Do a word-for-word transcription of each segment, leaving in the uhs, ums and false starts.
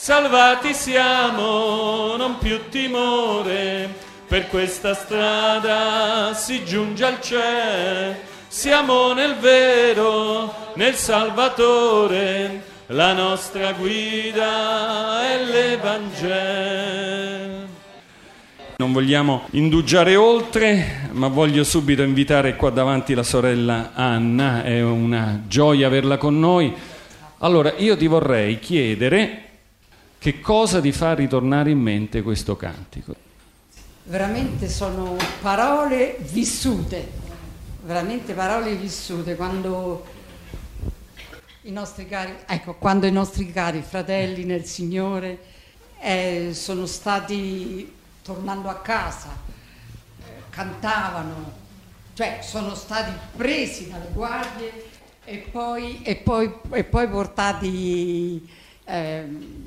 salvati siamo, non più timore, per questa strada si giunge al cielo, siamo nel vero, nel Salvatore, la nostra guida è l'Evangelo. Non vogliamo indugiare oltre, ma voglio subito invitare qua davanti la sorella Anna, è una gioia averla con noi. Allora, io ti vorrei chiedere che cosa ti fa ritornare in mente questo cantico. Veramente sono parole vissute, veramente parole vissute, quando i nostri cari, ecco, quando i nostri cari fratelli nel Signore eh, sono stati, tornando a casa, eh, cantavano, cioè sono stati presi dalle guardie e poi, e poi, e poi portati eh,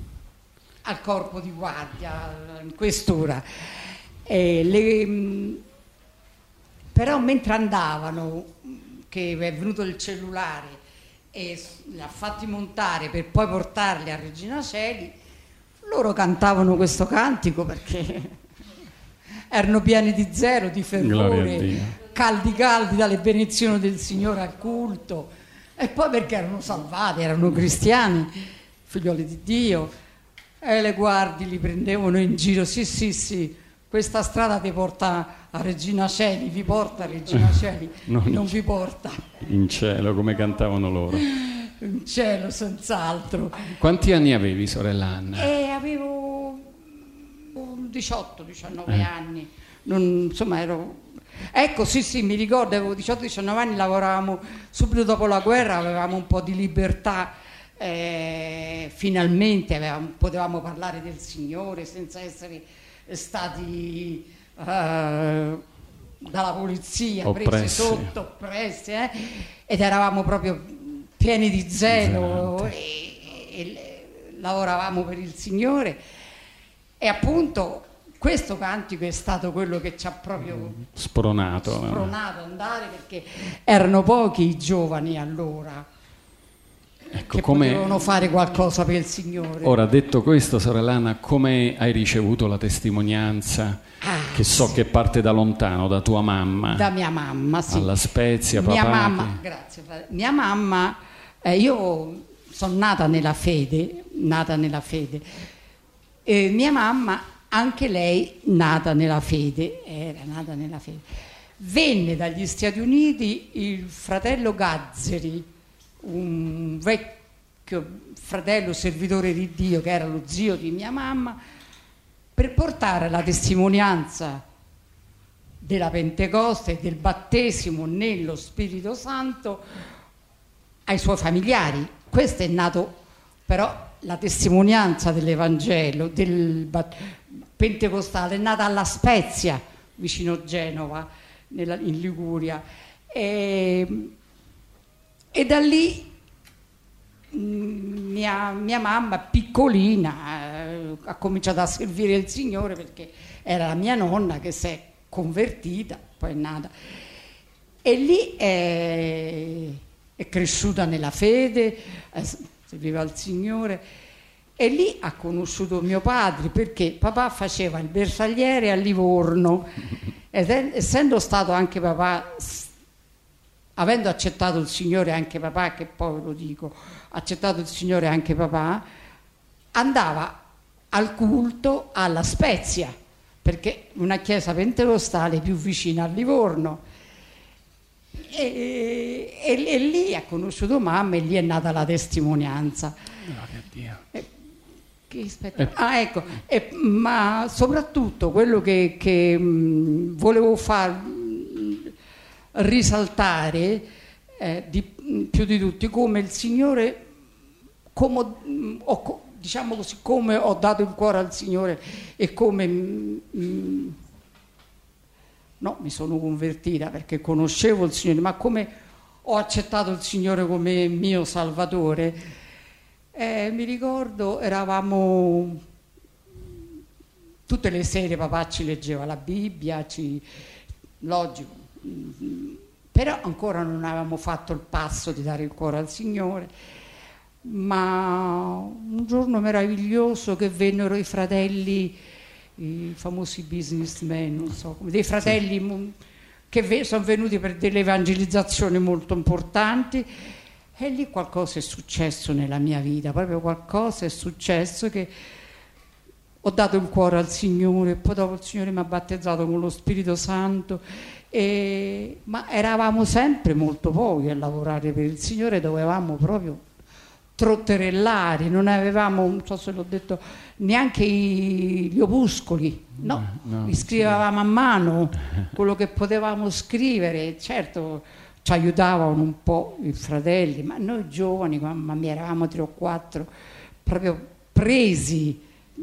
al corpo di guardia in quest'ora. E le, però mentre andavano, che è venuto il cellulare e li ha fatti montare per poi portarli a Regina Coeli, loro cantavano questo cantico perché erano pieni di zelo, di fervore, caldi caldi dalle benedizioni del Signore al culto, e poi perché erano salvati, erano cristiani, figlioli di Dio, e le guardie li prendevano in giro. Sì, sì, sì, questa strada ti porta a Regina Coeli, vi porta a Regina Coeli, non, non vi porta in cielo, come cantavano loro. In cielo, senz'altro. Quanti anni avevi, sorella Anna? Eh, avevo diciotto diciannove eh. anni, non, insomma ero... Ecco, sì, sì, mi ricordo, avevo diciotto diciannove anni, lavoravamo subito dopo la guerra, avevamo un po' di libertà, eh, finalmente avevamo, potevamo parlare del Signore senza essere stati eh, dalla polizia oppressi. Presi sotto, oppressi, eh, ed eravamo proprio pieni di zelo e, e lavoravamo per il Signore. E appunto questo cantico è stato quello che ci ha proprio spronato, spronato ad andare, perché erano pochi i giovani allora, ecco, che come... potevano fare qualcosa per il Signore. Ora, detto questo, sorella Anna, come hai ricevuto la testimonianza, ah, che so sì. che parte da lontano, da tua mamma? Da mia mamma, sì. Alla Spezia, mia papà? Mamma, che... Grazie. Mia mamma, eh, io sono nata nella fede, nata nella fede. E mia mamma, anche lei nata nella fede, era nata nella fede. Venne dagli Stati Uniti il fratello Gazzeri, un vecchio fratello servitore di Dio che era lo zio di mia mamma, per portare la testimonianza della Pentecoste e del battesimo nello Spirito Santo ai suoi familiari. Questo è nato però... La testimonianza dell'Evangelo, del pentecostale, è nata alla Spezia, vicino Genova, nella, in Liguria. E, e da lì mia, mia mamma, piccolina, eh, ha cominciato a servire il Signore, perché era la mia nonna che si è convertita, poi è nata. E lì è, è cresciuta nella fede, eh, serviva al Signore, e lì ha conosciuto mio padre, perché papà faceva il bersagliere a Livorno, ed è, essendo stato anche papà, avendo accettato il Signore anche papà, che poi ve lo dico, ha accettato il Signore anche papà, andava al culto alla Spezia, perché una chiesa pentecostale più vicina a Livorno. E, e, e lì ha conosciuto mamma, e lì è nata la testimonianza. Gloria a Dio. E, che aspetta, eh. Ah, ecco, e, ma soprattutto quello che, che mh, volevo far mh, risaltare eh, di, mh, più di tutti, come il Signore, come mh, ho, diciamo così, come ho dato il cuore al Signore e come mh, mh, no, mi sono convertita perché conoscevo il Signore, ma come ho accettato il Signore come mio Salvatore, eh, mi ricordo, eravamo tutte le sere, papà ci leggeva la Bibbia, ci, logico, però ancora non avevamo fatto il passo di dare il cuore al Signore. ma un giorno meraviglioso che vennero i fratelli, i famosi businessmen, non so, dei fratelli sì. che sono venuti per delle evangelizzazioni molto importanti, e lì qualcosa è successo nella mia vita, proprio qualcosa è successo che ho dato il cuore al Signore, poi dopo il Signore mi ha battezzato con lo Spirito Santo, e, ma eravamo sempre molto pochi a lavorare per il Signore, dovevamo proprio trotterellare, non avevamo, non so se l'ho detto, neanche i, gli opuscoli, no, no li scrivevamo a mano, quello che potevamo scrivere, certo ci aiutavano un po' i fratelli, ma noi giovani, mamma mia, eravamo tre o quattro, proprio presi,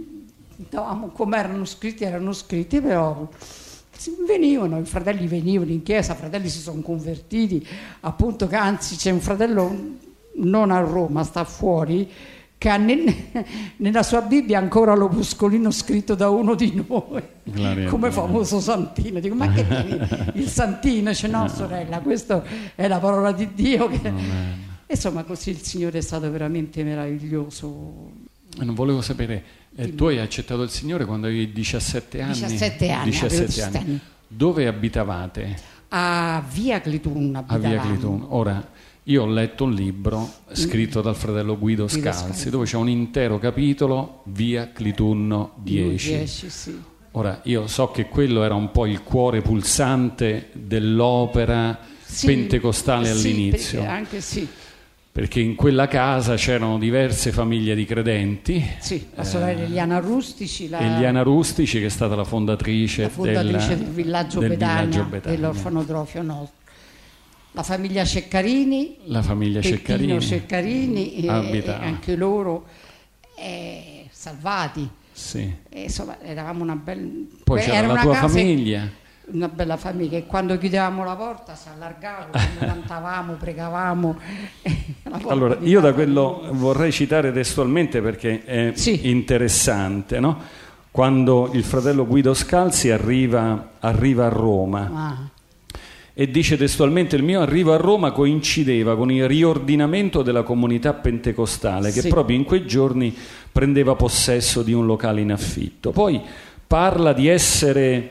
davamo come erano scritti, erano scritti, però venivano, i fratelli venivano in chiesa, i fratelli si sono convertiti, appunto, che anzi c'è un fratello non a Roma, sta fuori, che ha nel, nella sua Bibbia ancora l'opuscolino scritto da uno di noi, Gloria come famoso Santino. Dico, ma che tieni il Santino? Dice, no sorella, questa è la parola di Dio che... Insomma, così il Signore è stato veramente meraviglioso. Non volevo sapere, eh, tu hai accettato il Signore quando avevi diciassette anni? diciassette anni, diciassette anni. anni. Dove abitavate? A Via Clitun abitavamo. A Via Clitun. Ora, io ho letto un libro scritto dal fratello Guido, Guido Scalzi, Scalzi, dove c'è un intero capitolo, Via Clitunno dieci. dieci sì. Ora, io so che quello era un po' il cuore pulsante dell'opera sì, pentecostale sì, all'inizio. Perché anche sì. Perché in quella casa c'erano diverse famiglie di credenti. Sì, la sorella eh, Eliana Rustici. La, Eliana Rustici, che è stata la fondatrice, la fondatrice del, del villaggio del Betania, villaggio Betania, dell'orfanotrofio nostro. La famiglia Ceccarini, la famiglia Ceccarini, Ceccarini e, e anche loro eh, salvati. Sì. E insomma, eravamo una bella. Poi c'era era la una tua casa, famiglia. Una bella famiglia che quando chiudevamo la porta si allargava, quando cantavamo, pregavamo. Allora, io da quello vorrei citare testualmente perché è sì. interessante, no? Quando il fratello Guido Scalzi arriva, arriva a Roma. Ah. E dice testualmente: il mio arrivo a Roma coincideva con il riordinamento della comunità pentecostale che sì. proprio in quei giorni prendeva possesso di un locale in affitto. Poi parla di essere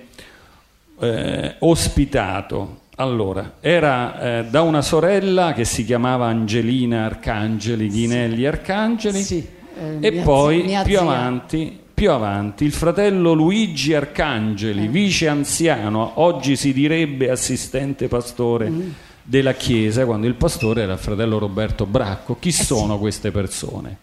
eh, ospitato. Allora, era eh, da una sorella che si chiamava Angelina Arcangeli, Ghinelli Arcangeli, sì. eh, e poi zia, più zia. avanti... Più avanti il fratello Luigi Arcangeli, eh. vice anziano, oggi si direbbe assistente pastore mm. della chiesa, quando il pastore era il fratello Roberto Bracco. Chi eh sono sì. queste persone?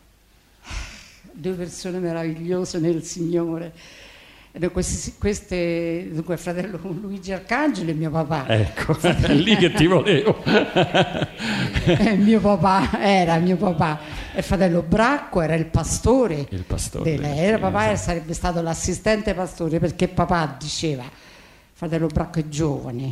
Due persone meravigliose nel Signore. Queste, queste, dunque il fratello Luigi Arcangeli è mio papà. Ecco, è lì che ti volevo. È mio papà, era mio papà. Il fratello Bracco era il pastore. Il pastore. Della, era papà e sarebbe stato l'assistente pastore, perché papà diceva: fratello Bracco è giovane,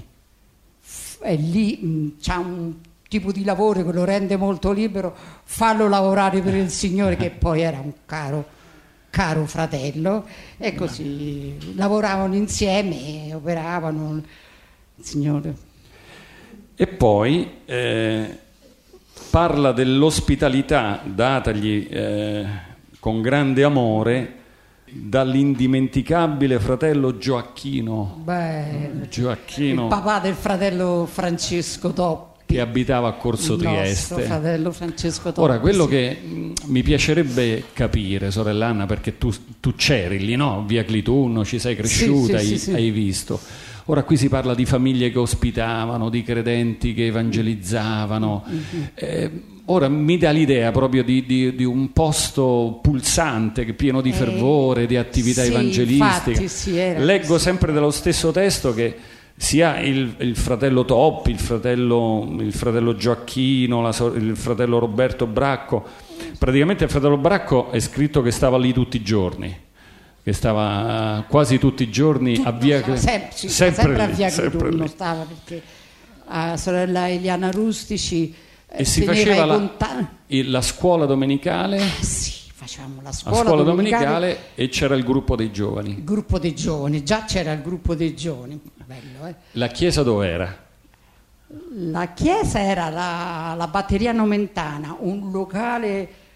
è lì, c'ha un tipo di lavoro che lo rende molto libero, fallo lavorare per il Signore, che poi era un caro caro fratello, e così lavoravano insieme e operavano il Signore. E poi eh, parla dell'ospitalità datagli eh, con grande amore dall'indimenticabile fratello Gioacchino. Beh, Gioacchino, il papà del fratello Francesco Toppi, che abitava a Corso il Trieste. Nostro fratello Francesco Toppi. Ora, quello sì. che mh, mi piacerebbe capire, sorella Anna, perché tu, tu c'eri lì, no? Via Clitunno, ci sei cresciuta, sì, sì, hai, sì, sì. hai visto. Ora qui si parla di famiglie che ospitavano, di credenti che evangelizzavano. Mm-hmm. Eh, ora mi dà l'idea proprio di, di, di un posto pulsante, pieno di fervore, eh, di attività sì, evangelistiche. Infatti, sì, era Leggo così. sempre dello stesso testo che sia il, il fratello Toppi, il fratello, il fratello Gioacchino, la, il fratello Roberto Bracco. Praticamente il fratello Bracco è scritto che stava lì tutti i giorni, che stava uh, quasi tutti i giorni Tutto, a via no, sempre, sì, sempre, sempre a via Clitunno stava, perché la sorella Eliana Rustici e si faceva la, la scuola domenicale. Ah, sì. Facciamo la scuola, la scuola domenicale, domenicale e c'era il gruppo dei giovani. Il gruppo dei giovani, già c'era il gruppo dei giovani. Bello, eh? La chiesa dov'era? La chiesa era la, la Batteria Nomentana, un locale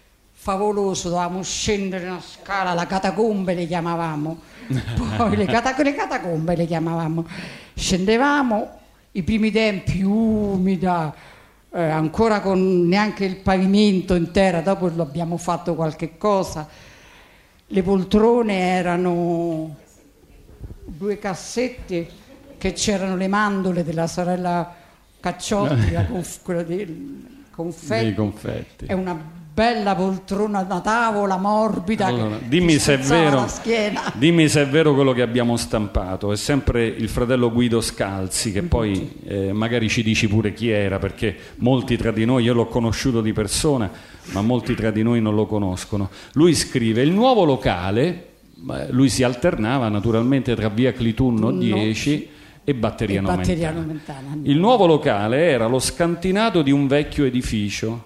favoloso, dovevamo scendere una scala, la catacombe le chiamavamo, poi le, cata- le catacombe le chiamavamo, scendevamo, i primi tempi umida, eh, ancora con neanche il pavimento in terra, dopo lo abbiamo fatto qualche cosa, le poltrone erano due cassette che c'erano le mandorle della sorella Cacciotti, la conf- quello dei confetti. Dei confetti. È una bella poltrona da tavola morbida. Allora, che dimmi se è vero, la schiena. dimmi se è vero quello che abbiamo stampato. È sempre il fratello Guido Scalzi, che poi eh, magari ci dici pure chi era, perché molti tra di noi, io l'ho conosciuto di persona, ma molti tra di noi non lo conoscono. Lui scrive: il nuovo locale, lui si alternava naturalmente tra via Clitunno dieci e Batteria Nomentana. Il nuovo locale era lo scantinato di un vecchio edificio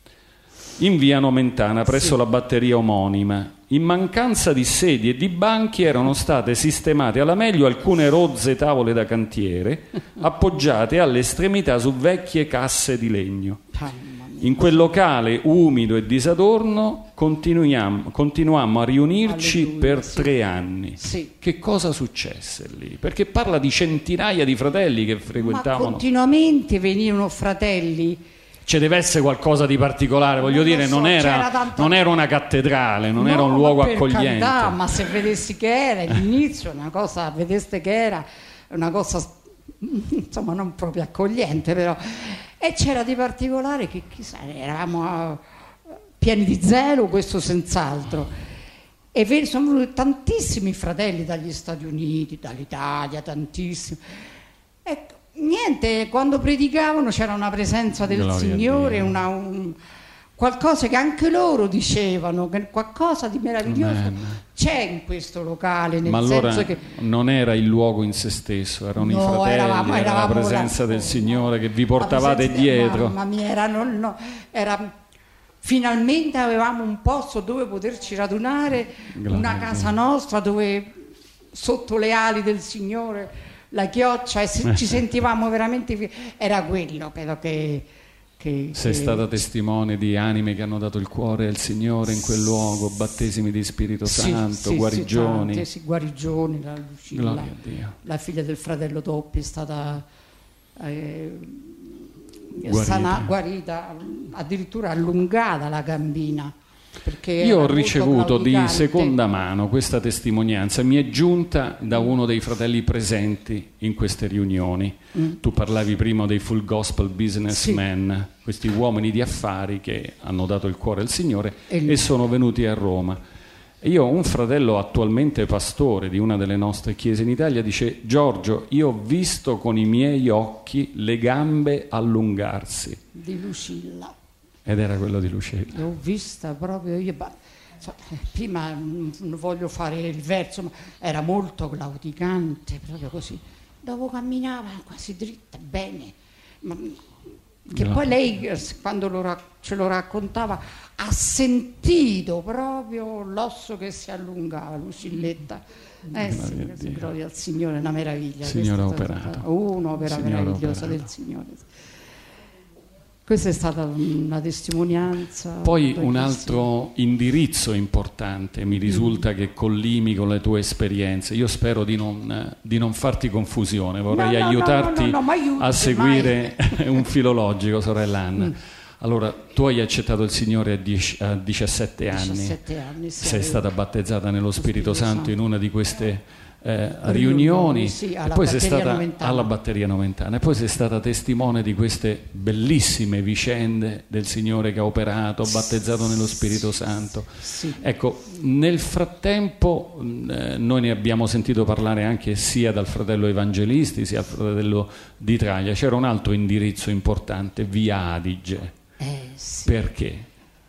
in via Nomentana presso sì. la batteria omonima. In mancanza di sedie e di banchi erano state sistemate alla meglio alcune rozze tavole da cantiere appoggiate alle estremità su vecchie casse di legno. In quel locale umido e disadorno continuiamo, continuammo a riunirci Alleluia, per sì. tre anni. Sì. Che cosa successe lì? Perché parla di centinaia di fratelli che frequentavano. Ma continuamente venivano fratelli. Ci deve essere qualcosa di particolare, voglio non dire, so, non, era, tanta... non era una cattedrale, non no, era un luogo per accogliente. Carità, ma se vedessi che era l'inizio, una cosa, vedeste che era una cosa, insomma, non proprio accogliente, però. E c'era di particolare che chissà, eravamo pieni di zelo, questo senz'altro. E sono venuti tantissimi fratelli dagli Stati Uniti, dall'Italia, tantissimi. Ecco. Niente, quando predicavano c'era una presenza del Gloria Signore, una, un, qualcosa che anche loro dicevano, che qualcosa di meraviglioso Amen. C'è in questo locale, nel Ma allora senso che non era il luogo in se stesso, erano no, i fratelli, eravamo, era eravamo la presenza la, del Signore che vi portavate presenza, dietro. Mamma mia, era, no, no, era, finalmente avevamo un posto dove poterci radunare, Gloria una casa nostra dove sotto le ali del Signore la chioccia, e se ci sentivamo veramente, era quello, credo che, che sei che... stata testimone di anime che hanno dato il cuore al Signore in quel luogo, battesimi di Spirito sì, Santo, sì, guarigioni. Sì, tante, sì, guarigioni, la Lucilla, la figlia del fratello Toppi è stata eh, guarita. Sana, guarita, addirittura allungata la gambina. Io ho ricevuto di seconda mano questa testimonianza, mi è giunta da uno dei fratelli presenti in queste riunioni. Mm. Tu parlavi prima dei full gospel businessmen, sì. questi uomini di affari che hanno dato il cuore al Signore e, e sono venuti a Roma. E io ho un fratello attualmente pastore di una delle nostre chiese in Italia, dice: Giorgio, io ho visto con i miei occhi le gambe allungarsi. Di Lucilla. Ed era quello di Lucilla. L'ho vista proprio io. Prima non voglio fare il verso, ma era molto claudicante, proprio così. Dopo camminava quasi dritta, bene. Ma, che no. Poi lei, quando lo, ce lo raccontava, ha sentito proprio l'osso che si allungava, Lucilletta. Eh sì, gloria al Signore, una meraviglia. Signore operato. Un'opera meravigliosa del Signore. Questa è stata una testimonianza. Poi un altro indirizzo importante, mi risulta mm. che collimi con le tue esperienze. Io spero di non, di non farti confusione, vorrei no, no, aiutarti no, no, no, aiuti, a seguire mai. un filologico, sorella Anna. Mm. Allora, tu hai accettato il Signore a, dieci, a diciassette anni, diciassette anni sì, sei stata battezzata nello Spirito, Spirito Santo, Santo in una di queste Eh, riunioni, riunioni, sì, e poi sei stata Nomentana. alla Batteria Nomentana, e poi sei stata testimone di queste bellissime vicende del Signore che ha operato, battezzato nello Spirito Santo. Sì. Ecco, nel frattempo eh, noi ne abbiamo sentito parlare anche sia dal fratello Evangelisti sia dal fratello di Traglia. C'era un altro indirizzo importante, Via Adige. Eh, sì. Perché?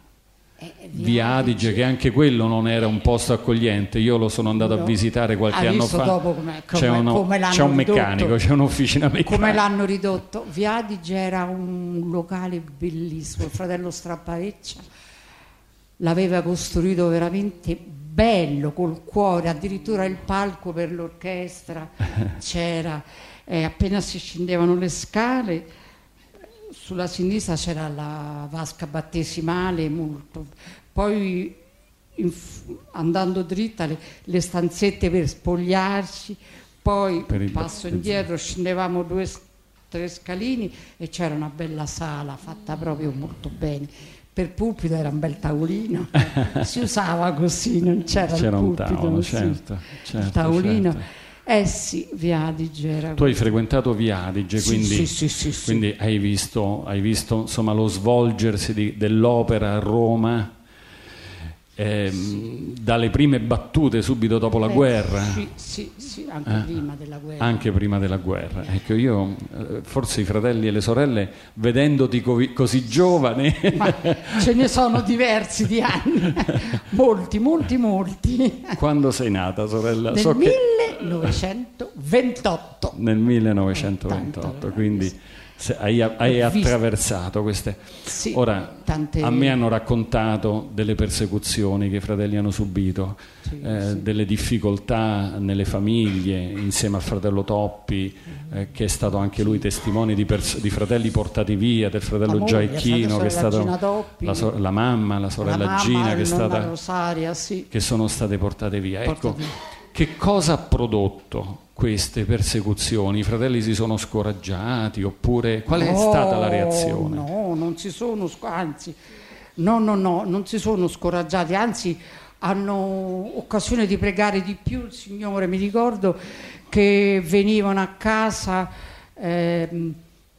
Via Adige, che anche quello non era un posto accogliente. Io lo sono andato no. a visitare qualche anno fa. Dopo come, come, c'è, uno, come c'è un ridotto, meccanico, c'è un'officina meccanica. Come l'hanno ridotto? Via Adige era un locale bellissimo. Il fratello Strappareccia l'aveva costruito veramente bello, col cuore, addirittura il palco per l'orchestra c'era. Eh, appena si scendevano le scale, sulla sinistra c'era la vasca battesimale molto poi in, andando dritta le, le stanzette per spogliarci, poi Per il- passo indietro, scendevamo due tre scalini e c'era una bella sala fatta proprio molto bene. Per pulpito era un bel tavolino, si usava così, non c'era, C'era il un pulpito, tavolo, sì. certo, il certo, tavolino. certo. Eh sì, Via Adige era Tu hai così. frequentato Via Adige, Sì, quindi, sì, sì, sì, sì. quindi hai visto, hai visto insomma, lo svolgersi di- dell'opera a Roma, ehm, dalle prime battute subito dopo la Eh, guerra. Sì, sì, sì, anche Eh, prima della guerra. Anche prima della guerra. Ecco, io, eh, forse i fratelli e le sorelle, vedendoti co- così giovane, Ma ce ne sono diversi di anni, molti, molti, molti. quando sei nata, sorella? Nel So che millenovecentoventotto. nel millenovecentoventotto, Tanta, quindi se- hai, hai Ho visto- attraversato queste. Sì, Ora, tante- a me hanno raccontato delle persecuzioni che i fratelli hanno subito, Sì, eh, sì. delle difficoltà nelle famiglie, insieme al fratello Toppi, eh, che è stato anche lui testimone di, pers- di fratelli portati via, del fratello La moglie, Giaichino, che è la sorella stato Gina Toppi, la, so- la mamma, la sorella la mamma, Gina, che, è nonna stata, Rosaria, sì. che sono state portate via. Ecco, Portate via. che cosa ha prodotto queste persecuzioni? I fratelli si sono scoraggiati oppure qual è No, stata la reazione? No, non si sono, sc- anzi, no, no, no, non si sono scoraggiati, anzi hanno occasione di pregare di più il Signore. Mi ricordo che venivano a casa, ehm,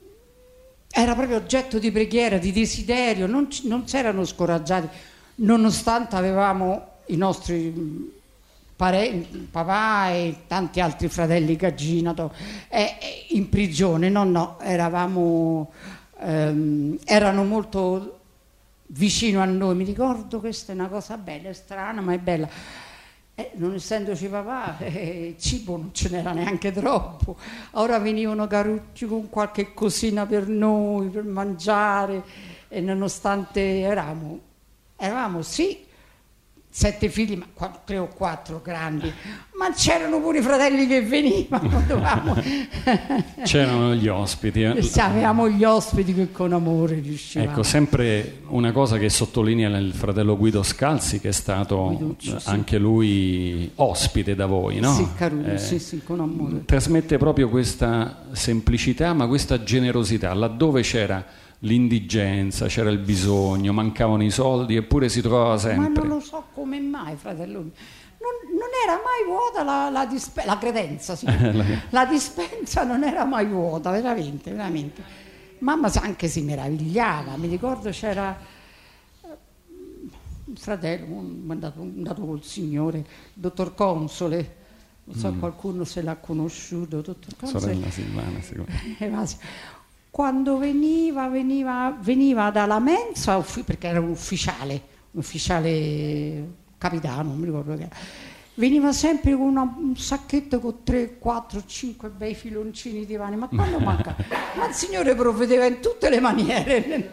era proprio oggetto di preghiera, di desiderio, non, ci- non si erano scoraggiati, nonostante avevamo i nostri parenti, papà e tanti altri fratelli Gaginato eh, eh, in prigione. No, no, eravamo, ehm, erano molto vicino a noi. Mi ricordo, questa è una cosa bella, è strana ma è bella. Eh, non essendoci papà, eh, cibo non ce n'era neanche troppo. Ora venivano Carucci con qualche cosina per noi, per mangiare, e nonostante eravamo, eravamo sì sette figli, ma qua- tre o quattro grandi, ma c'erano pure i fratelli che venivano, dovevamo... C'erano gli ospiti. eh. Sì, avevamo gli ospiti che con amore riuscivamo. Ecco, sempre una cosa che sottolinea il fratello Guido Scalzi, che è stato Guiduccio, eh, sì. anche lui ospite da voi, no? Sì, Caruso, Eh, sì, sì, con amore. Trasmette proprio questa semplicità, ma questa generosità, laddove c'era l'indigenza, c'era il bisogno, mancavano i soldi, eppure si trovava Ma sempre. non lo so come mai, fratello mio. Non, non era mai vuota la, la, dispe- la credenza, sì. La dispensa non era mai vuota, veramente, veramente. Mamma sa- anche si meravigliava. Mi ricordo c'era eh, un fratello, un, andato, andato col Signore, il dottor Console. Non so, Mm. qualcuno se l'ha conosciuto, dottor Console. Sorella Silvana, sicuramente. Eh, ma sì. Quando veniva, veniva, veniva dalla mensa, uffi- perché era un ufficiale, un ufficiale capitano, non mi ricordo che era, veniva sempre con una- un sacchetto con tre, quattro, cinque bei filoncini di pane. Ma quando manca? Ma il Signore provvedeva in tutte le maniere.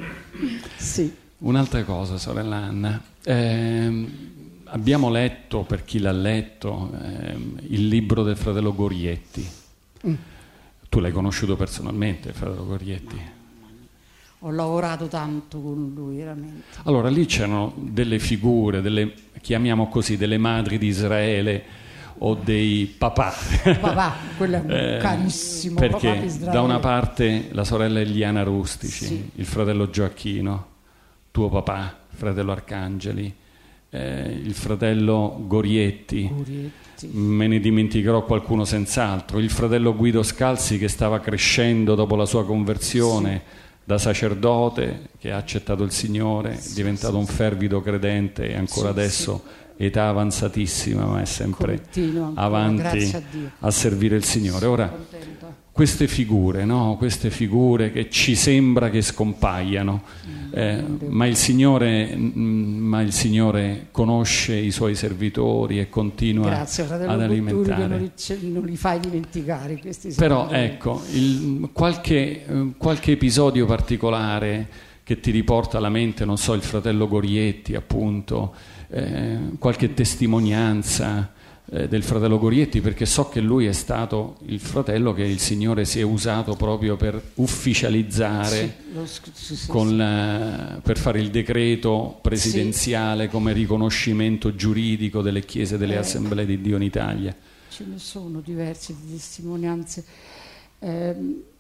Sì. Un'altra cosa, sorella Anna, ehm, abbiamo letto, per chi l'ha letto, ehm, il libro del fratello Gorietti. Mm. Tu l'hai conosciuto personalmente, il fratello Gorietti? Ho lavorato tanto con lui, veramente. Allora, lì c'erano delle figure, delle, chiamiamo così, delle madri di Israele o dei papà. Papà, quello è un Eh, carissimo papà di perché Israele. da una parte la sorella Eliana Rustici, Sì. il fratello Gioacchino, tuo papà, il fratello Arcangeli, eh, il fratello Gorietti, Gorietti. me ne dimenticherò qualcuno senz'altro, il fratello Guido Scalzi che stava crescendo dopo la sua conversione da sacerdote, che ha accettato il Signore, è diventato un fervido credente e ancora Sì, adesso età avanzatissima, ma è sempre Continua ancora, avanti grazie a Dio. a servire il Signore. Ora, Contenta. queste figure, no? Queste figure che ci sembra che scompaiano, eh, ma, il Signore, mm, ma il Signore conosce i suoi servitori e continua Grazie, fratello ad Botturi, che alimentare. non li, ce- non li fai dimenticare questi Però servitori. ecco, il- qualche, eh, qualche episodio particolare che ti riporta alla mente, non so, il fratello Gorietti appunto, eh, qualche testimonianza, eh, del fratello Gorietti, perché so che lui è stato il fratello che il Signore si è usato proprio per ufficializzare, sì, lo, sì, sì, con sì. La, per fare il decreto presidenziale sì. come riconoscimento giuridico delle chiese, delle eh, assemblee di Dio in Italia. Ce ne sono diverse di testimonianze. Eh,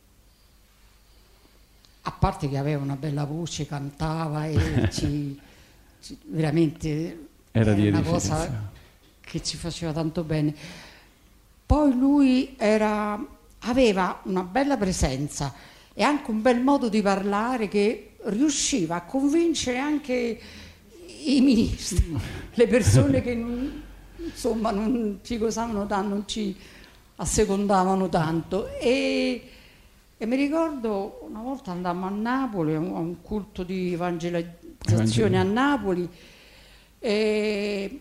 a parte che aveva una bella voce, cantava e ci, ci, veramente era, era di una cosa che ci faceva tanto bene. Poi lui era, aveva una bella presenza e anche un bel modo di parlare che riusciva a convincere anche i ministri, le persone che non, insomma non ci cosavano tanto, non ci assecondavano tanto. E, e mi ricordo una volta andammo a Napoli a un culto di evangelizzazione a Napoli e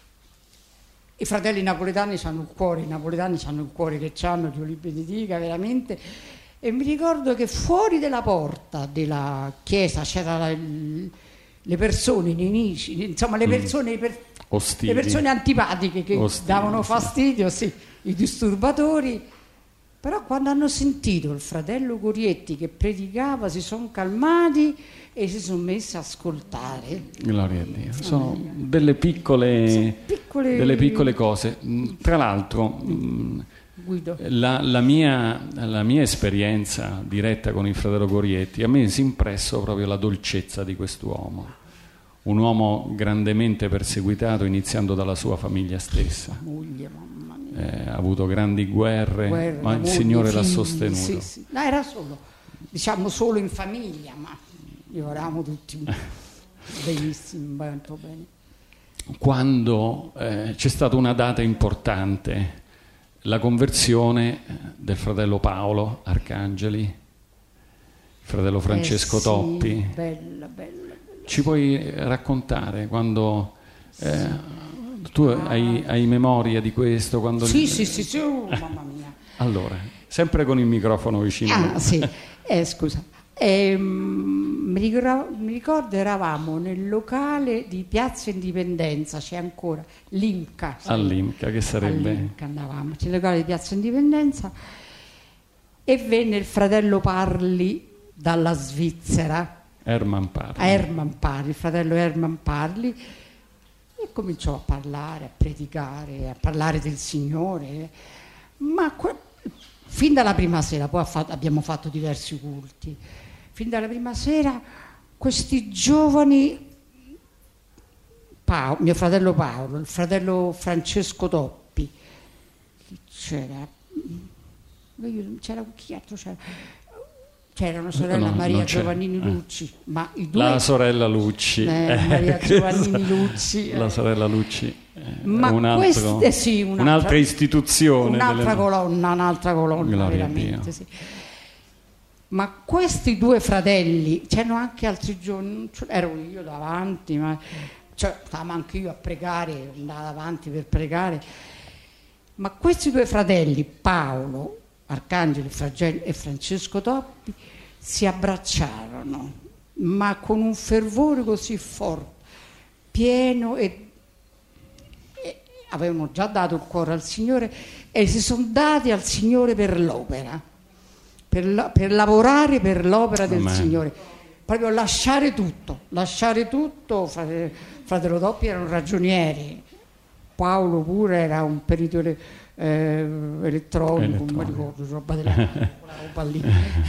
i fratelli napoletani hanno il cuore, i napoletani hanno il cuore che hanno, Dio li benedica veramente. E mi ricordo che fuori della porta della chiesa c'erano le persone, i nemici, insomma le persone, mm. le persone antipatiche che Ostili, davano fastidio, sì. Sì, i disturbatori. Però quando hanno sentito il fratello Gorietti che predicava si sono calmati e si sono messi a ascoltare. Gloria a Dio. Sono eh. delle, piccole, sono piccole... delle piccole cose. Tra l'altro Guido. La, la, mia, la mia esperienza diretta con il fratello Gorietti, a me si è impresso proprio la dolcezza di quest'uomo. Un uomo grandemente perseguitato, iniziando dalla sua famiglia stessa. Moglie, mamma mia. Eh, ha avuto grandi guerre, guerre ma il moglie, Signore figli, l'ha sostenuto. Sì, sì. No, era solo, diciamo solo in famiglia, ma li eravamo tutti benissimo, molto bene. Quando eh, c'è stata una data importante, la conversione del fratello Paolo Arcangeli, il fratello Francesco eh sì, Toppi. Bella, bella. Ci puoi raccontare quando eh, tu ah. hai, hai memoria di questo? Quando sì, sì, sì, sì, oh, mamma mia. Allora, sempre con il microfono vicino. Ah, sì, eh, scusa. Eh, mi, ricordo, mi ricordo eravamo nel locale di Piazza Indipendenza, c'è ancora l'Imca. All'Imca, che sarebbe? All'Imca andavamo, c'è il locale di Piazza Indipendenza e venne il fratello Parli dalla Svizzera. Herman Parli. Herman Parli, il fratello Herman Parli, e cominciò a parlare, a predicare, a parlare del Signore, ma que- fin dalla prima sera, poi fatto, abbiamo fatto diversi culti, fin dalla prima sera questi giovani, Paolo, mio fratello Paolo, il fratello Francesco Toppi, c'era, c'era chi altro c'era? C'era una sorella no, Maria Giovannini eh. Lucci, ma i due, la sorella Lucci, eh, Maria Giovannini Lucci, la sorella Lucci, eh, ma un altro, queste, sì, un'altra, un'altra istituzione, un'altra delle... colonna, un'altra colonna, Gloria veramente, sì. Ma questi due fratelli, c'erano anche altri giorni, ero io davanti, ma cioè, stavamo anche io a pregare, andavo avanti per pregare, ma questi due fratelli, Paolo Arcangeli e Francesco Toppi, si abbracciarono, ma con un fervore così forte, pieno, e, e avevano già dato il cuore al Signore e si sono dati al Signore per l'opera, per, la, per lavorare per l'opera del Amen. Signore, proprio lasciare tutto, lasciare tutto. Fratello, fratello Toppi era un ragioniere, Paolo pure era un perito Eh, elettronico, non mi ricordo, roba della roba lì.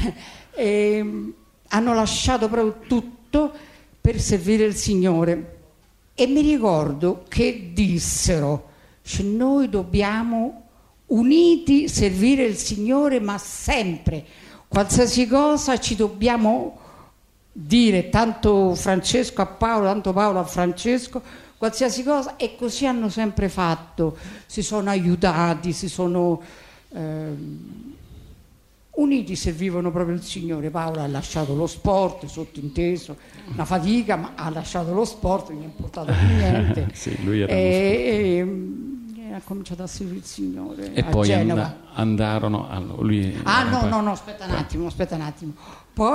E, hanno lasciato proprio tutto per servire il Signore e mi ricordo che dissero, cioè, noi dobbiamo uniti servire il Signore, ma sempre, qualsiasi cosa ci dobbiamo dire, tanto Francesco a Paolo, tanto Paolo a Francesco, qualsiasi cosa, e così hanno sempre fatto, si sono aiutati, si sono eh, uniti, servivano proprio il Signore. Paolo ha lasciato lo sport, sottinteso, una fatica, ma ha lasciato lo sport, non gli è importato più niente. Sì, lui era e, e, e ha cominciato a servire il Signore. E a poi Genova. And- andarono a lui. Ah no, no, no, aspetta un attimo, aspetta un attimo.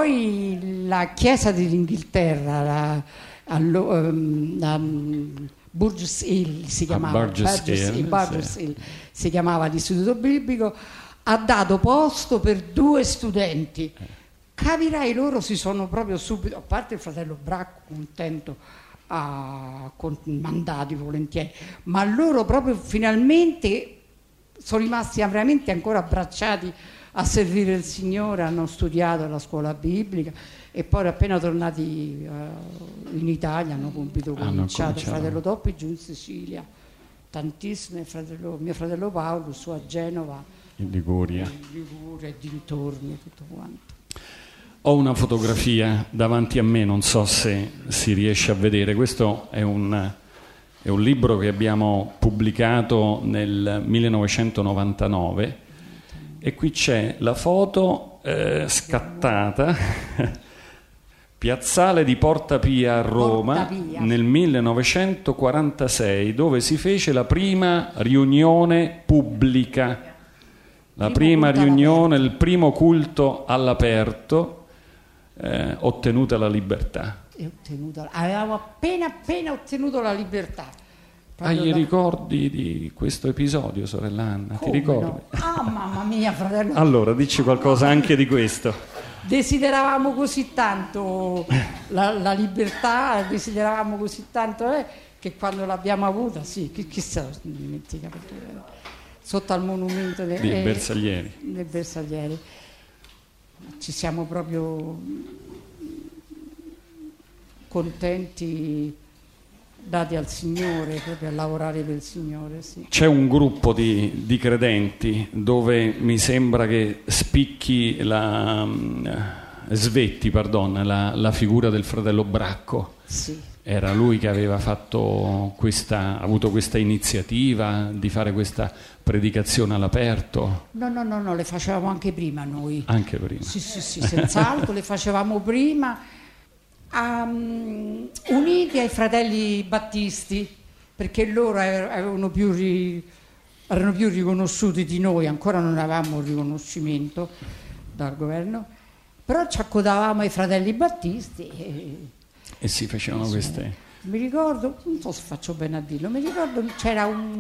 Poi la Chiesa dell'Inghilterra, la, Allo, um, um, Burgess Hill si chiamava, ah, Burgess Burgess Hill, Hill, Burgess sì. Hill si chiamava l'istituto biblico, ha dato posto per due studenti. Capirai, loro si sono proprio subito, a parte il fratello Bracco, contento, ha mandati volentieri, ma loro proprio finalmente sono rimasti veramente ancora abbracciati a servire il Signore, hanno studiato alla scuola biblica e poi appena tornati uh, in Italia hanno compito cominciato. Il fratello Toppi giù in Sicilia, tantissime, fratello, mio fratello Paolo su a Genova, in Liguria, in Liguria e dintorni, tutto quanto. Ho una fotografia davanti a me, non so se si riesce a vedere. Questo è un, è un libro che abbiamo pubblicato nel millenovecentonovantanove e qui c'è la foto eh, scattata, Piazzale di Porta Pia a Roma, Porta Pia. nel millenovecentoquarantasei, dove si fece la prima riunione pubblica, la prima riunione, il primo culto all'aperto. Eh, ottenuta la libertà. Ottenuto, avevamo appena appena ottenuto la libertà. Hai i da... ricordi di questo episodio, sorella Anna? Come Ti ricordi? No? Ah, mamma mia, fratello. Allora, dici qualcosa anche di questo. Desideravamo così tanto la, la libertà, desideravamo così tanto eh, che quando l'abbiamo avuta, sì, chi, chi se lo dimentica, perché, sotto al monumento de, Di eh, Bersaglieri. Del Bersaglieri. Ci siamo proprio contenti, dati al Signore, proprio a lavorare per il Signore. Sì. C'è un gruppo di, di credenti dove mi sembra che spicchi la svetti, pardon, la, la figura del fratello Bracco. Sì. Era lui che aveva fatto questa, avuto questa iniziativa di fare questa predicazione all'aperto? No, no, no, no, le facevamo anche prima noi. Anche prima? Sì, sì, sì, senz'altro, le facevamo prima, um, uniti ai fratelli battisti, perché loro avevano più ri, erano più riconosciuti di noi, ancora non avevamo un riconoscimento dal governo, però ci accodavamo ai fratelli battisti. E, e si facevano sì, queste... Mi ricordo, non so se faccio bene a dirlo, mi ricordo che c'era un...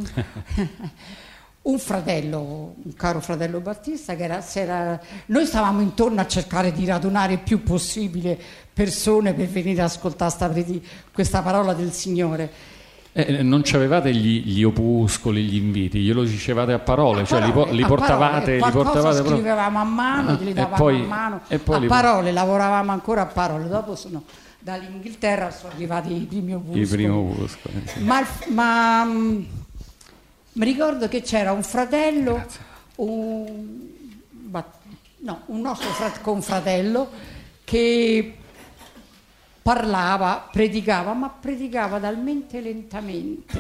un fratello, un caro fratello Battista, che era, era, noi stavamo intorno a cercare di radunare il più possibile persone per venire ad ascoltare sta, questa parola del Signore. Eh, non c'avevate gli, gli opuscoli, gli inviti, glielo dicevate a parole, a cioè parole, li, li portavate, parole, li portavate scrivevamo a mano, ah, li davamo poi, a mano, e poi a li... parole, lavoravamo ancora a parole, dopo sono dall'Inghilterra sono arrivati i primi opuscoli. I primi opuscoli. Sì. Ma, ma mi ricordo che c'era un fratello, un, no, un nostro frat- confratello che parlava, predicava, ma predicava talmente lentamente,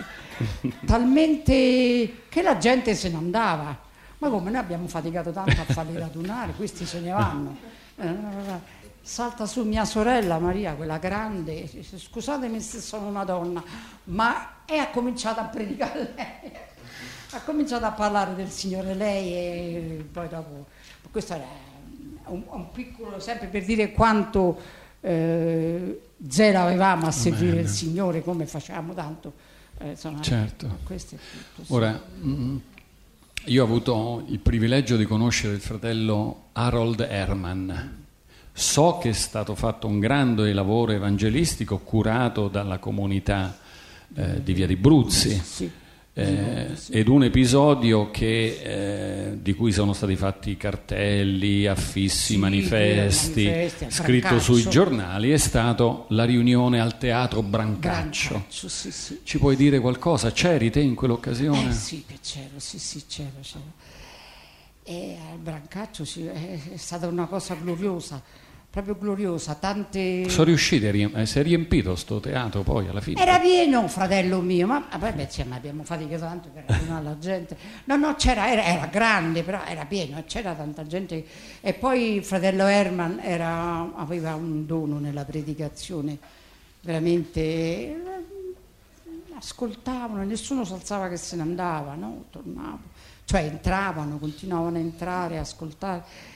talmente che la gente se ne andava. Ma come noi abbiamo faticato tanto a farli radunare, questi se ne vanno. Salta su mia sorella Maria, quella grande, scusatemi se sono una donna, ma e ha cominciato a predicare lei. Ha cominciato a parlare del Signore lei e poi dopo, questo era un, un piccolo, sempre per dire quanto eh, zelo avevamo a servire Bene. il Signore, come facevamo tanto. Eh, insomma, certo. Questo è tutto, sì. Ora, mh, io ho avuto il privilegio di conoscere il fratello Harold Herman. So che è stato fatto un grande lavoro evangelistico curato dalla comunità eh, di Via di Bruzzi. Sì. Eh, ed un episodio che, eh, di cui sono stati fatti cartelli, affissi, sì, manifesti, manifesti scritto sui giornali, è stato la riunione al teatro Brancaccio. Brancaccio sì, sì. Ci puoi dire qualcosa? C'eri te in quell'occasione? Eh sì che c'ero, sì sì c'ero, c'ero. E al Brancaccio sì, è, è stata una cosa gloriosa. Proprio gloriosa, tante... Sono riusciti a riempire, si è riempito sto teatro poi alla fine? Era pieno, fratello mio, ma vabbè, insomma, abbiamo faticato tanto per radunare la gente. No, no, c'era, era, era grande, però era pieno, c'era tanta gente. E poi il fratello Herman era, aveva un dono nella predicazione, veramente ascoltavano, nessuno si alzava che se ne andava, no? Tornavo, cioè entravano, continuavano a entrare, a ascoltare.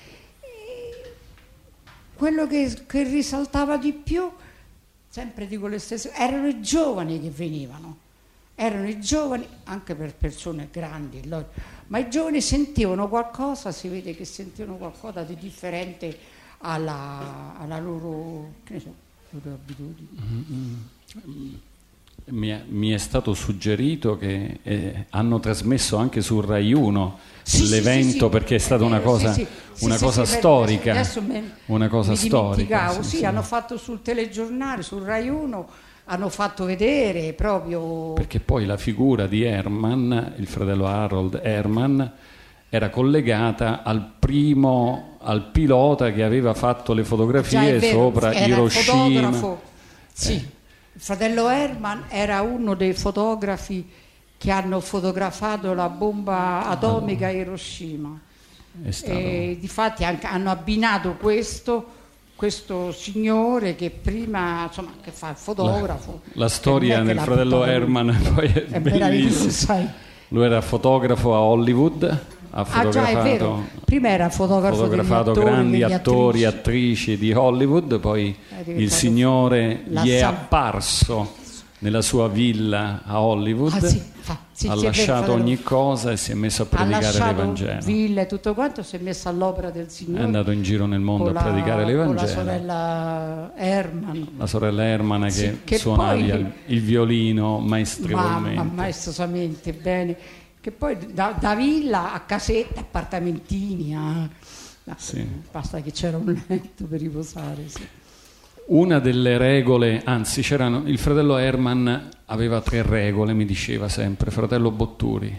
Quello che, che risaltava di più, sempre dico le stesse, erano i giovani che venivano, erano i giovani, anche per persone grandi, ma i giovani sentivano qualcosa, si vede che sentivano qualcosa di differente alla, alla loro, che ne so, loro abitudini. Mm-hmm. Mi è, mi è stato suggerito che eh, hanno trasmesso anche su Rai uno sì, l'evento sì, sì, perché è stata una cosa, sì, sì, una sì, cosa sì, storica. Adesso me, una cosa mi storica. Sì, sì, sì, hanno fatto sul telegiornale, sul Rai uno, hanno fatto vedere proprio... Perché poi la figura di Herman, il fratello Harold Herman, era collegata al primo, al pilota che aveva fatto le fotografie vero, sopra era Hiroshima. Il fotografo, sì. Eh. Il fratello Herman era uno dei fotografi che hanno fotografato la bomba atomica a Hiroshima. Stato... E difatti anche, hanno abbinato questo, questo signore che prima, insomma, che fa il fotografo. La, la storia del fratello Herman poi è, è bellissima. Lui era fotografo a Hollywood. Ha fotografato, ah, già, è vero. Prima era fotografo fotografato attori, grandi attori, attrici. attrici di Hollywood, poi il signore gli è apparso nella sua villa a Hollywood, ah, sì, fa, sì, ha lasciato ogni cosa e si è messo a predicare l'Evangelo. Villa e tutto quanto, si è messo all'opera del Signore. È andato in giro nel mondo a predicare l'Evangelo. Con la sorella Herman. La sorella Herman che, sì, che suonava poi, il, il violino maestrevolmente. Ma, ma maestosamente, bene. Che poi da, da villa a casetta, appartamentini, a... sì. Basta che c'era un letto per riposare. Sì. Una delle regole, anzi c'erano, il fratello Herman aveva tre regole, mi diceva sempre, fratello Botturi: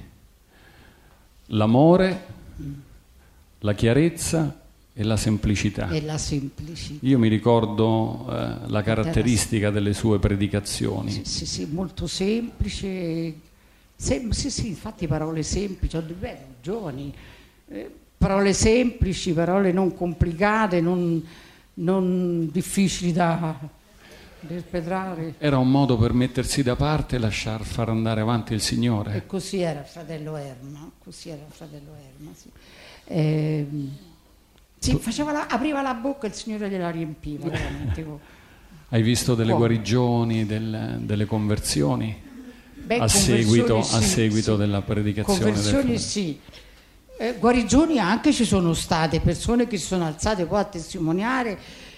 l'amore, mm. la chiarezza e la semplicità. E la semplicità. Io mi ricordo eh, la caratteristica delle sue predicazioni. Sì, sì, sì, molto semplice. Sem- sì, sì, infatti parole semplici, beh, giovani, eh, parole semplici, parole non complicate, non, non difficili da interpretare. Era un modo per mettersi da parte e lasciar far andare avanti il Signore. E così era il fratello Herman, così era il fratello Herman, sì. Eh, sì, faceva la, apriva la bocca e il Signore gliela riempiva, veramente. Hai visto delle Come? guarigioni, del, delle conversioni? Beh, a seguito, sì, a seguito sì. della predicazione conversioni del sì eh, guarigioni anche ci sono state, persone che si sono alzate poi a testimoniare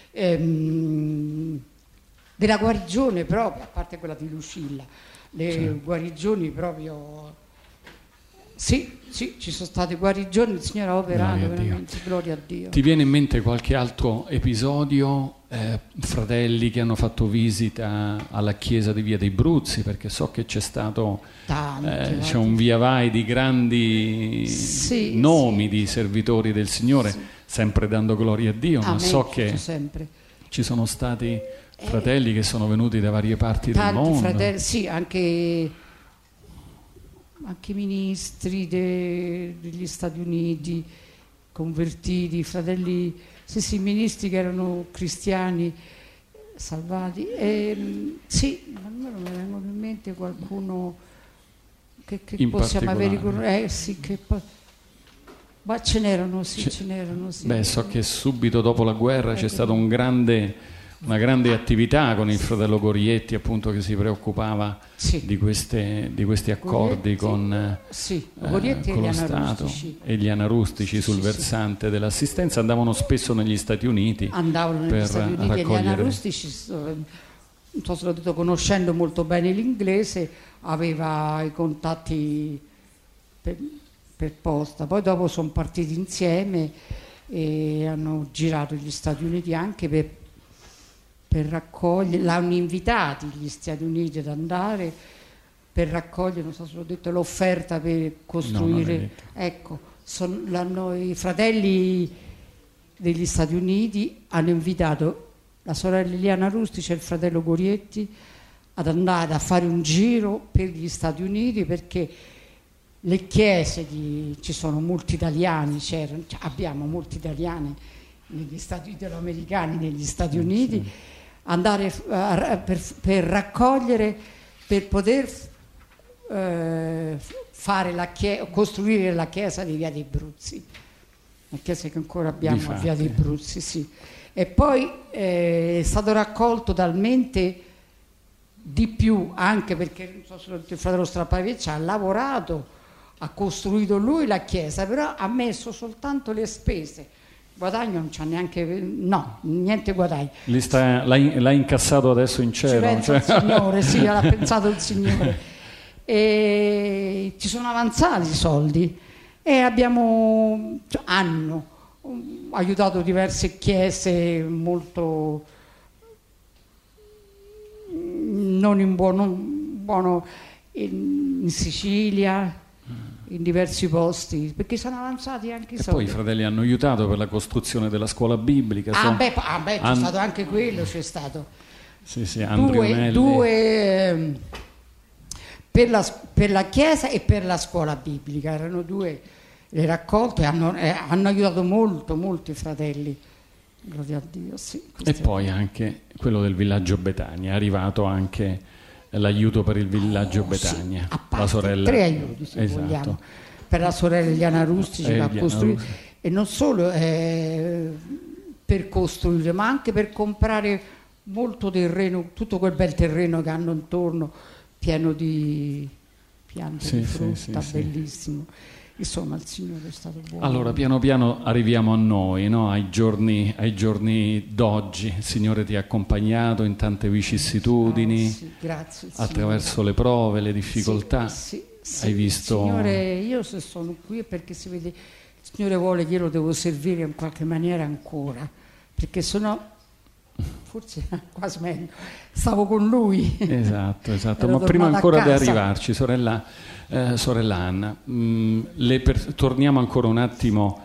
ehm, della guarigione proprio, a parte quella di Lucilla, le sì. guarigioni proprio sì, sì, ci sono state guarigioni, il Signore ha operato gloria veramente, gloria a Dio. Ti viene in mente qualche altro episodio, eh, fratelli che hanno fatto visita alla chiesa di Via dei Bruzzi, perché so che c'è stato Tanti, eh, c'è un via vai di grandi sì, nomi sì. di servitori del Signore, sì. sempre dando gloria a Dio, a ma so che sempre. ci sono stati fratelli eh, che sono venuti da varie parti del mondo. Fratelli, sì, anche anche ministri de, degli Stati Uniti convertiti, fratelli, sì sì, ministri che erano cristiani salvati. E, sì, ma non mi vengono in mente qualcuno che, che in possiamo avere eh, sì, che po- ma ce n'erano, sì, c'è, ce n'erano, sì. Beh, so che subito dopo la guerra eh, c'è stata un grande una grande attività con il fratello Gorietti, appunto, che si preoccupava sì. di, queste, di questi accordi Gorietti, con, sì. eh, con lo Stato e gli anarustici sul sì, versante sì. dell'assistenza. Andavano spesso negli Stati Uniti. Andavano negli per Stati Uniti raccogliere... e gli anarustici, non so se l'ho detto, conoscendo molto bene l'inglese, aveva i contatti per, per posta. Poi dopo sono partiti insieme e hanno girato gli Stati Uniti anche per per raccogliere, l'hanno invitati gli Stati Uniti ad andare per raccogliere, non so se l'ho detto, l'offerta per costruire, no, ecco, son, l'hanno, i fratelli degli Stati Uniti hanno invitato la sorella Eliana Rustici e il fratello Gorietti ad andare a fare un giro per gli Stati Uniti, perché le chiese di, ci sono molti italiani, c'erano, cioè abbiamo molti italiani negli Stati italoamericani negli Stati Uniti, sì. andare a, per, per raccogliere, per poter eh, fare la chiesa, costruire la chiesa di Via dei Bruzzi, la chiesa che ancora abbiamo a Via dei Bruzzi, sì. E poi eh, è stato raccolto talmente di più, anche perché non so se il fratello Strappaveccia ha lavorato, ha costruito lui la chiesa, però ha messo soltanto le spese. Guadagno non c'ha neanche, no, niente guadagno. Li sta, l'ha, l'ha incassato adesso in cielo. Ci pensa cioè. il Signore, sì, l'ha pensato il Signore. E ci sono avanzati i soldi e abbiamo, cioè, hanno um, aiutato diverse chiese molto non in buono, buono in, in Sicilia, in diversi posti, perché sono avanzati anche i e soldi. poi i fratelli hanno aiutato per la costruzione della scuola biblica. Ah, so. beh, ah beh, c'è An- stato anche quello, c'è stato sì, sì, due, due eh, per, la, per la chiesa e per la scuola biblica, erano due le raccolte, hanno, eh, hanno aiutato molto, molto i fratelli. Gloria a Dio, sì. E poi anche quello del villaggio Betania, è arrivato anche l'aiuto per il villaggio oh, Betania, sì, a parte la sorella. Tre aiuti, se esatto. vogliamo, per la sorella Eliana Rustici che ha costruito, Rustici. E non solo eh, per costruire, ma anche per comprare molto terreno, tutto quel bel terreno che hanno intorno, pieno di piante sì, di frutta, sì, sì, bellissimo. Sì. Insomma, il Signore è stato buono. Allora, piano piano arriviamo a noi, no? ai, giorni, ai giorni d'oggi. Il Signore ti ha accompagnato in tante vicissitudini, oh, sì, grazie, attraverso le prove, le difficoltà. Sì, sì, sì. Hai visto... Signore, io se sono qui è perché si vede, il Signore vuole che io lo devo servire in qualche maniera ancora, perché sennò forse quasi meglio, stavo con Lui. Esatto, esatto. Ma prima ancora di arrivarci, sorella... Eh, sorella Anna, mh, le per- torniamo ancora un attimo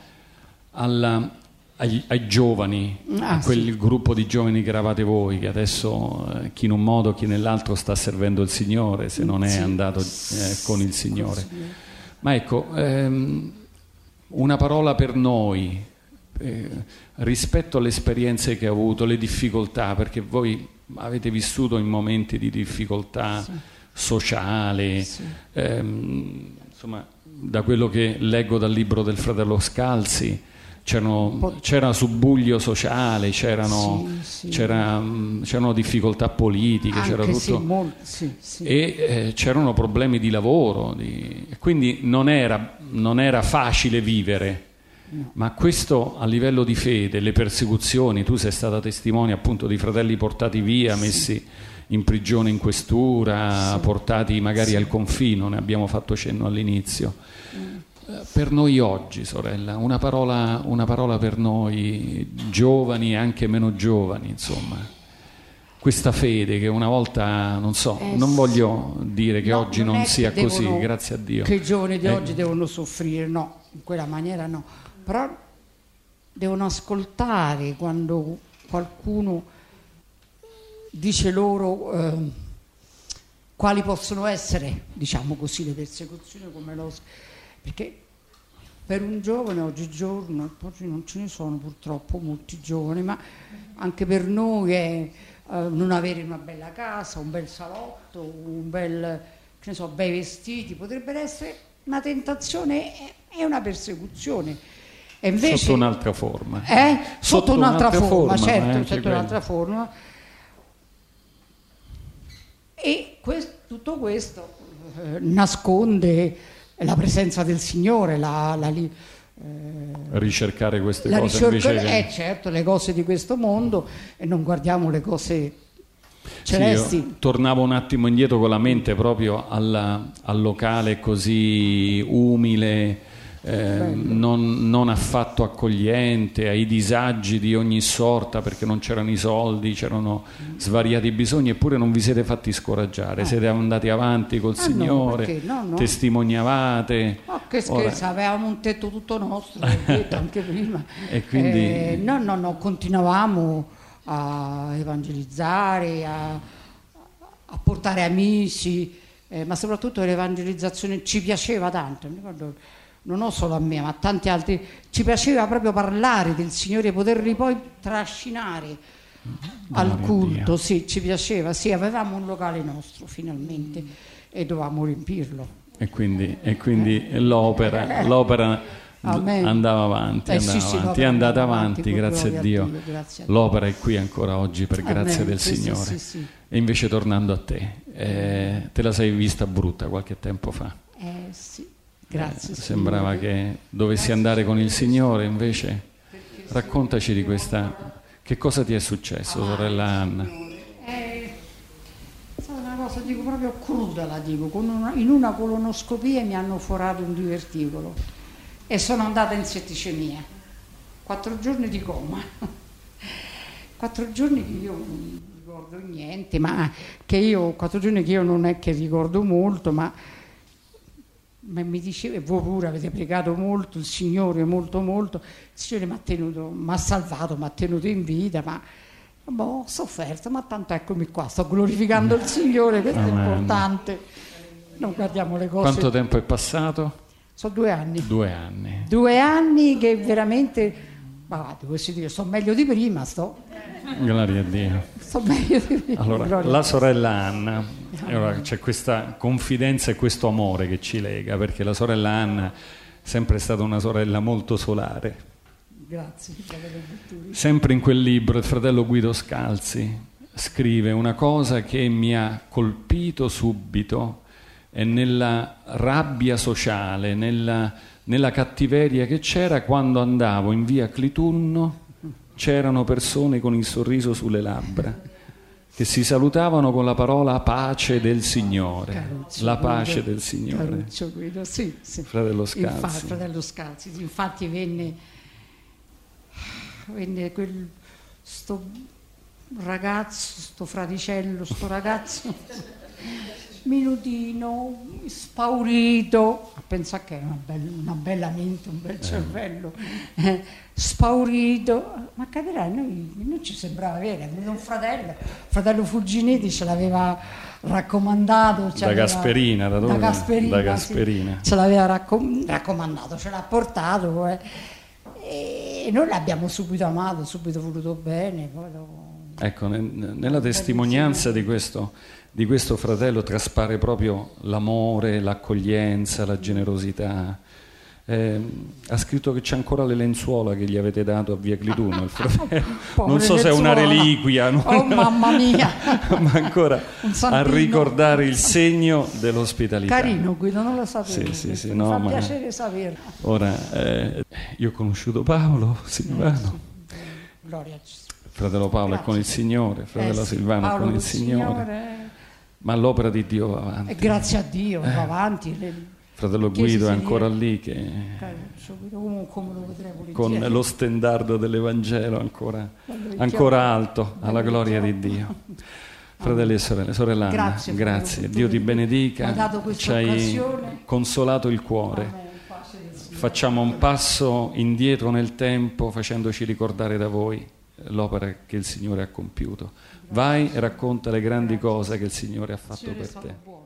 alla, ai, ai giovani, ah, a quel sì. gruppo di giovani che eravate voi, che adesso eh, chi in un modo chi nell'altro sta servendo il Signore, se non è sì. andato eh, con il Signore. Ma ecco, ehm, una parola per noi eh, rispetto alle esperienze che ha avuto, le difficoltà, perché voi avete vissuto in momenti di difficoltà sì. sociale, sì. Ehm, insomma, da quello che leggo dal libro del fratello Scalzi, c'erano, c'era subbuglio sociale, c'erano, sì, sì. C'era, c'erano difficoltà politiche, anche c'era tutto, sì, molto, sì, sì. e eh, c'erano problemi di lavoro, di, quindi non era, non era facile vivere. No. Ma questo a livello di fede, le persecuzioni, tu sei stata testimone appunto di fratelli portati via, sì. messi in prigione, in questura, sì. portati magari sì. al confino, ne abbiamo fatto cenno all'inizio. Mm. Per noi oggi, sorella, una parola, una parola per noi giovani e anche meno giovani, insomma, questa fede che una volta, non so, eh, non voglio dire che no, oggi non, non sia che così, devono, grazie a Dio. Che i giovani di eh. oggi devono soffrire, no, in quella maniera no, però devono ascoltare quando qualcuno dice loro eh, quali possono essere, diciamo così, le persecuzioni, come lo, perché per un giovane oggigiorno, oggi non ce ne sono purtroppo molti giovani, ma anche per noi è eh, non avere una bella casa, un bel salotto, un bel, che ne so, bei vestiti, potrebbe essere una tentazione e una persecuzione. E invece, sotto un'altra forma. Eh? Sotto, sotto un'altra, un'altra forma, forma, certo, sotto quello. un'altra forma. E questo, tutto questo eh, nasconde la presenza del Signore, la, la, eh, ricercare queste la cose ricerca, invece che... eh, certo, le cose di questo mondo, e non guardiamo le cose celesti. Sì, tornavo un attimo indietro con la mente proprio alla, al locale così umile, eh, non, non affatto accogliente, ai disagi di ogni sorta, perché non c'erano i soldi, c'erano svariati bisogni, eppure non vi siete fatti scoraggiare, ah. siete andati avanti col ah, Signore, no, no, no. testimoniavate. Ma che scherzo, Ora... avevamo un tetto tutto nostro, l'ho detto anche prima. E quindi... eh, no, no, no, continuavamo a evangelizzare, a, a portare amici, eh, ma soprattutto l'evangelizzazione ci piaceva tanto, mi ricordo, non solo a me ma a tanti altri, ci piaceva proprio parlare del Signore, poterli poi trascinare Gloria al culto, sì, ci piaceva, sì, avevamo un locale nostro finalmente e dovevamo riempirlo. E quindi, e quindi eh. l'opera, l'opera Amen. andava avanti, Eh, andava sì, sì, avanti, è l'opera andata andava avanti, avanti, grazie a Dio. Dio, grazie a Dio. L'opera è qui ancora oggi per Amen. grazia del Sì, sì, Signore. sì, sì. E invece tornando a te, eh, te la sei vista brutta qualche tempo fa. Eh sì, grazie. Eh, sembrava che dovessi andare con il Signore, invece raccontaci di questa. Che cosa ti è successo, sorella Anna? È stata una cosa, dico, proprio cruda, la dico. Con una, in una colonoscopia mi hanno forato un diverticolo e sono andata in setticemia. Quattro giorni di coma. Quattro giorni che io non ricordo niente, ma che io, quattro giorni che io non è che ricordo molto, ma, ma mi diceva, voi pure avete pregato molto, il Signore molto molto, il Signore mi ha tenuto, mi ha salvato, mi ha tenuto in vita, ma boh, ho sofferto, ma tanto eccomi qua, sto glorificando il Signore, questo Amen. è importante. Non guardiamo le cose. Quanto tempo è passato? Sono due anni. Due anni. Due anni che veramente, ma devo dire, sto meglio di prima, sto. Gloria a Dio. Sto meglio di prima. Allora, Gloria la a Dio. sorella Anna, e allora c'è questa confidenza e questo amore che ci lega, perché la sorella Anna è sempre stata una sorella molto solare. Grazie, fratello Butturi. Sempre in quel libro il fratello Guido Scalzi scrive una cosa che mi ha colpito subito, e nella rabbia sociale, nella, nella cattiveria che c'era quando andavo in via Clitunno, c'erano persone con il sorriso sulle labbra che si salutavano con la parola pace del Signore. Caruccio La Guido, pace del Signore. Caruccio Guido, sì, sì. Fratello Scalzi. Infatti, fratello Scalzi, infatti venne, venne quel sto ragazzo, sto fraticello, sto ragazzo minutino, spaurito, a pensare che è una bella, una bella mente, un bel cervello, eh, spaurito, ma capirai, noi, noi ci sembrava vero, è venuto un fratello, fratello Fulginetti ce l'aveva raccomandato, ce Da l'aveva- Gasperina, da dove? da Gasperina, Da Gasperina. sì, ce l'aveva raccom- raccomandato, ce l'ha portato, eh, e noi l'abbiamo subito amato, subito voluto bene, poi dopo- Ecco, ne- nella testimonianza di questo, di questo fratello traspare proprio l'amore, l'accoglienza, la generosità. Eh, ha scritto che c'è ancora le lenzuola che gli avete dato a via Clitunno, il fratello. Povere Non so se è una lenzuola. reliquia, no? Oh mamma mia! ma ancora Un a santino. ricordare il segno dell'ospitalità. Carino Guido, non lo sapevo. Sì, sì, sì, mi no, fa ma- piacere saperlo. Ora, eh, io ho conosciuto Paolo, Silvano, Gloria a Gesù. fratello Paolo è Grazie. con il Signore, fratello Eh sì, Silvano è Paolo con il col Signore, ma l'opera di Dio va avanti. E grazie a Dio, va avanti. Le, Fratello Chiese Guido è si ancora riempie. lì che Caruccio Guido, comunque come lo vedrei con volentieri. lo stendardo dell'Evangelo ancora, Bello ancora chiaro. alto, alla Bello gloria chiaro. di Dio. Fratelli e sorelle, sorella Anna, Grazie, fratello grazie, Butturi. Dio ti Mi ha benedica, dato questa ci hai occasione. consolato il cuore. Amen, pace del Signore. Facciamo un passo indietro nel tempo facendoci ricordare da voi l'opera che il Signore ha compiuto. Vai e racconta le grandi cose che il Signore ha fatto Il Signore è per stato te. buono.